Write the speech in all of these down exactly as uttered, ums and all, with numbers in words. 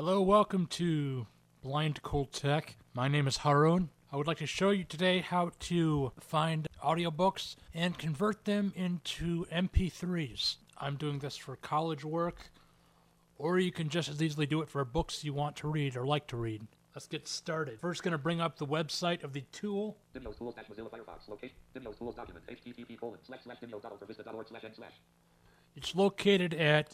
Hello, welcome to Blind Cool Tech. My name is Harun. I would like to show you today how to find audiobooks and convert them into M P threes. I'm doing this for college work, or you can just as easily do it for books you want to read or like to read. Let's get started. First, going to bring up the website of the tool. Dimnos Tools dash Mozilla Firefox. Location. Dimnos Tools document. http colon slash slash dimnos dot altarvista dot org slash n slash. It's located at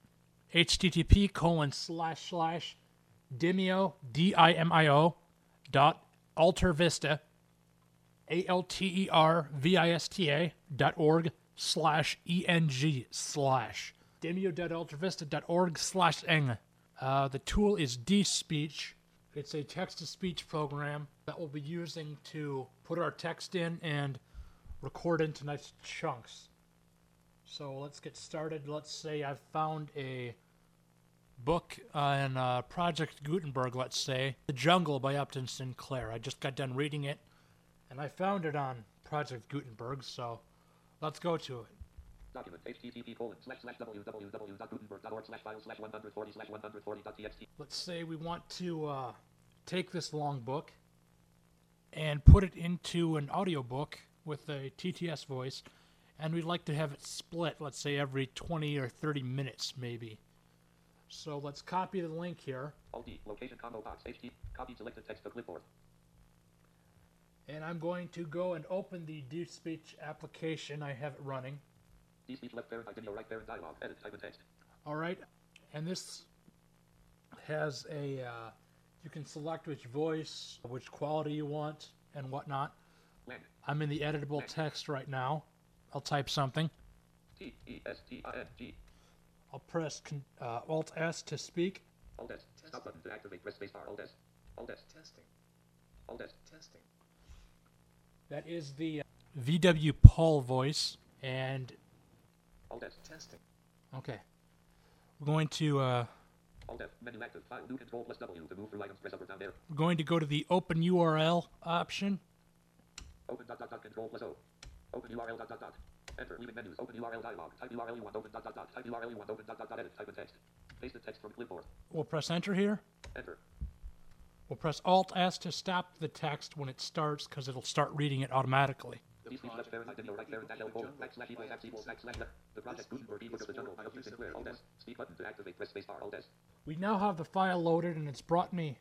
http colon slash slash dimio d i m i o dot altarvista a l t e r v i s t a dot org slash e n g slash dimio dot altarvista dot org slash eng. Uh, the tool is DSpeech. It's a text-to-speech program that we'll be using to put our text in and record into nice chunks. So let's get started. Let's say I've found a book uh, in uh, Project Gutenberg, let's say. The Jungle by Upton Sinclair. I just got done reading it, and I found it on Project Gutenberg, so let's go to it. Document http colon slash slash www dot gutenberg dot org slash file slash one forty slash one forty dot txt. Let's say we want to uh, take this long book and put it into an audiobook with a T T S voice, and we'd like to have it split, let's say every twenty or thirty minutes maybe. So let's copy the link here. Alt D, location combo box, H T, copy selected text to clipboard. And I'm going to go and open the DSpeech application. I have it running. DSpeech left parent, video right parent dialog, edit, type in text. All right, and this has a, uh, you can select which voice, which quality you want, and whatnot. Lang. I'm in the editable Lang. text right now. I'll type something. T E S T I N G. I'll press con- uh, Alt S to speak. Alt S. Stop button to activate. Press spacebar. Alt S. Alt S. Testing. Alt S. Testing. That is the uh, V W Paul voice, and Alt S. Testing. okay, we're going to uh, Alt F. Menu active. File. New control plus W to move through items. Press up or down there. we're going to go to the Open U R L option. Open dot dot dot control plus O. Open U R L dot dot dot. Enter. Leaving menus. Open U R L dialog. Type U R L you want. Open dot dot dot. Type U R L you want. Open dot dot dot. Edit. Type in text. Paste the text from clipboard. We'll press Enter here. Enter. We'll press Alt S to stop the text when it starts, because it'll start reading it automatically. DSpeech left parent, video right parent, dash L colon, backslash equals, X equals, backslash left. The Project Gutenberg ebook of the jungle by Upton Sinclair. Alt S. Speak button to activate. Press spacebar. Alt S. We now have the file loaded, and it's brought me.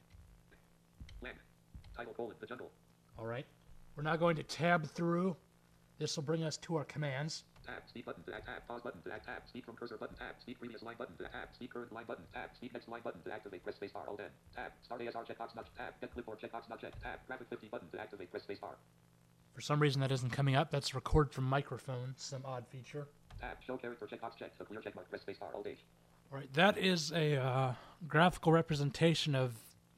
Lang. Title colon, the jungle. All right. We're now going to tab through. This will bring us to our commands. Tab. Speak button to act. Tab. Pause button to act. Tab. Speak from cursor button. Tab. Speak previous line button to tab. Speak current line button. Tab. Speak next line button to activate. Press spacebar. Alt N. Tab. Start A S R checkbox not tab. Get clipboard checkbox not checked. Tab. Graphic fifty button to activate. Press spacebar. For some reason that isn't coming up. That's record from microphone, some odd feature. Tab. Show character checkbox checked. A clear checkmark. Press spacebar. Alt H. All right, that is a uh, graphical representation of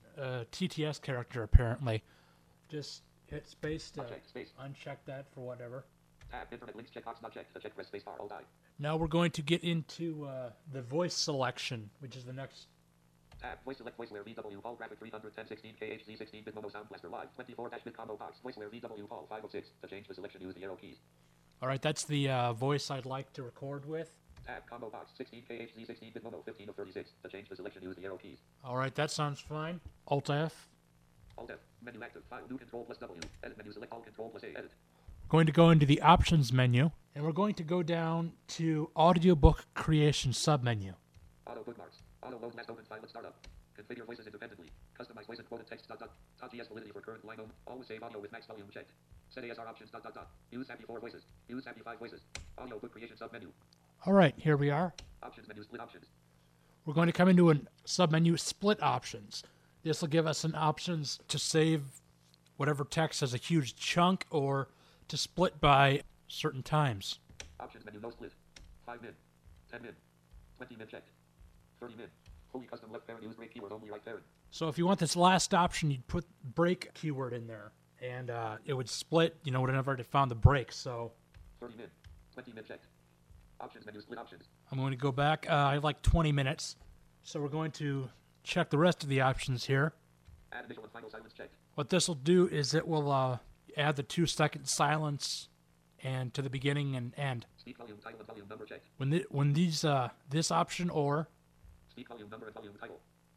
a T T S character, apparently. Just hit space to Unchecked. Space. uncheck that for whatever. Tab. Internet links checkbox not checked. To check. Press spacebar. Alt I. Now we're going to get into uh, the voice selection, which is the next. Tab. Voice select. Voiceware. V W Paul. Graphic three ten sixteen K H Z sixteen bit mono sound blaster live. twenty-four dash bit combo box. Voiceware. V W Paul five oh six. To change the selection, use the arrow keys. All right, that's the uh, voice I'd like to record with. Tab. Combo box. sixteen K H Z sixteen bit mono fifteen of thirty-six. To change the selection, use the arrow keys. All right, that sounds fine. Alt F. Alt F. Menu active. File. New control plus W. Edit menu. Select all control plus A. Edit. Going to go into the options menu, and we're going to go down to audiobook creation submenu. Auto bookmarks. Auto load last open file at startup. Configure voices independently. Customize voice and quoted text dot dot dot G S validity for current line. Always save audio with max volume checked. Set A S R options dot dot dot. Use happy four voices. Use happy five voices. Audio book creation submenu. All right, here we are. Options menu. Split options. We're going to come into a submenu split options. This will give us an options to save whatever text as a huge chunk or to split by certain times. Options menu. No split. five min. ten min. twenty min checked. thirty min. Fully custom left parent. Use break keyword only right parent. So if you want this last option, you'd put break keyword in there, and uh, it would split, you know, whenever it found the break. So thirty min. twenty min checked. Options menu. Split options. I'm going to go back. Uh, I like twenty minutes. So we're going to check the rest of the options here. Add initial and final silence checked. What this will do is it will uh, add the two second silence and to the beginning and end. Speak volume, title, and volume number checked. When the, when these uh, this option or Speak volume number and volume title.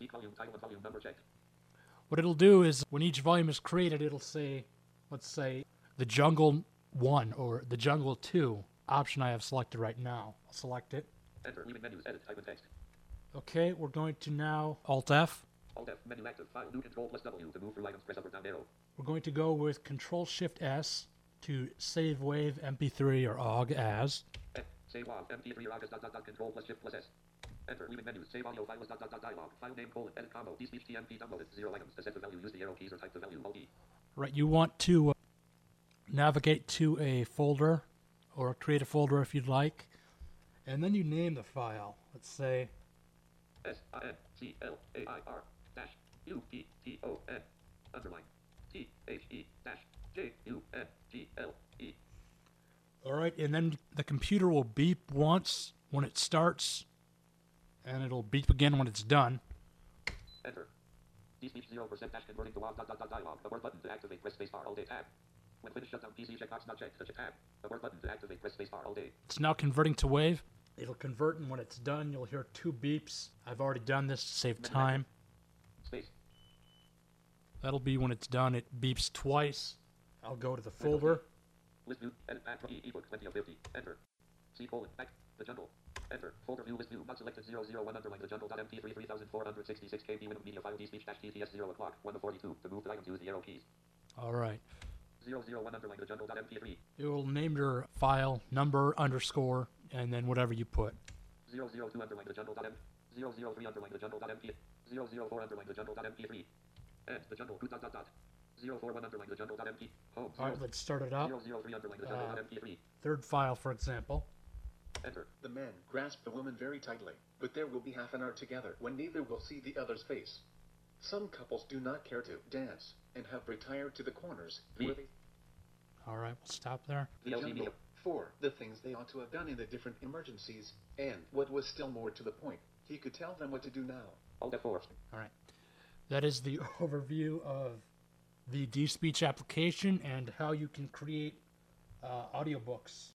Speak volume, title, and volume number checked. What it'll do is when each volume is created, it'll say, let's say, the Jungle one or the Jungle two option I have selected right now. I'll select it. Enter. Leaving menus. Edit. Type in text. Okay, we're going to now Alt F. Alt F. Menu active. File. New control plus W to move through items. Press up or down arrow. We're going to go with Control Shift S to save wave M P three or O G as. Eh, Save WAV. M P three or August dot dot dot. Control plus Shift plus S. Enter. Leaving menus. Save audio. File dot dot dot dialog. File name colon. Edit combo. D speech T M P downloaded. Zero items. To set the value, use the arrow keys or type the value. Alt E. Right, you want to uh, navigate to a folder or create a folder if you'd like, and then you name the file. Let's say S I N C L A I R dash U P T O N underline T H E dash J U N G L E. all right, and then the computer will beep once when it starts, and it'll beep again when it's done. Enter. D speech zero percent dash converting to WAV dot dot dot dialog. The word button to activate. Press spacebar all day tab. When finished, shut down P C checkbox not checked. The tab. The word button to activate. Press spacebar all day. It's now converting to wave. It'll convert, and when it's done, you'll hear two beeps. I've already done this to save time. Space. That'll be when it's done. It beeps twice. I'll go to the folder. List view. Edit back. E ebook twenty of fifty. Enter. C colon back. The jungle. Enter. Folder view. List view. Not selected. zero zero one underline the jungle. Dot M P three three thousand four hundred sixty-six K B Windows media file. D speech dash T T S zero o'clock. one to forty-two. To move the items, use the arrow keys. All right. zero zero one underline the jungle. Dot M P three. It will name your file number underscore and then whatever you put. zero zero two underline the jungle. Dot M. zero zero three underline the jungle. Dot M P. zero zero four underline the jungle. Dot M P three. And the jungle. Dot dot dot. zero four one underline the jungle. Dot M P. Home. All right, let's start it up. zero zero three underline the jungle. Uh, Dot M P three. Third file, for example. Enter. The man grasped the woman very tightly, but there will be half an hour together when neither will see the other's face. Some couples do not care to dance and have retired to the corners where they All right, we'll stop there. V L C jungle media. for the things they ought to have done in the different emergencies, and what was still more to the point, he could tell them what to do now. Alt F four. All right. That is the overview of the DSpeech application and how you can create uh, audiobooks